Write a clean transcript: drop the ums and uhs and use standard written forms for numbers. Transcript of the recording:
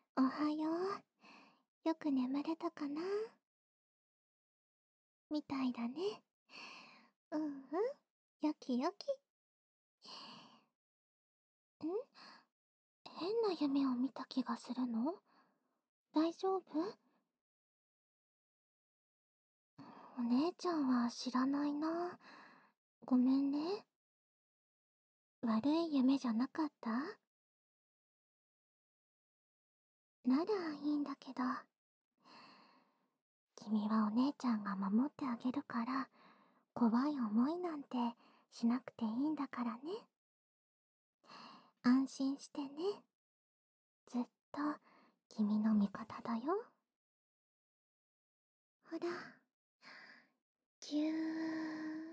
おはよう。よく眠れたかな？みたいだね。うんうん。よきよき。変な夢を見た気がするの？大丈夫？お姉ちゃんは知らないな。ごめんね。悪い夢じゃなかった？ならいいんだけど。君はお姉ちゃんが守ってあげるから、怖い思いなんてしなくていいんだからね。安心してね。ずっと君の味方だよ。ほら、ぎゅー。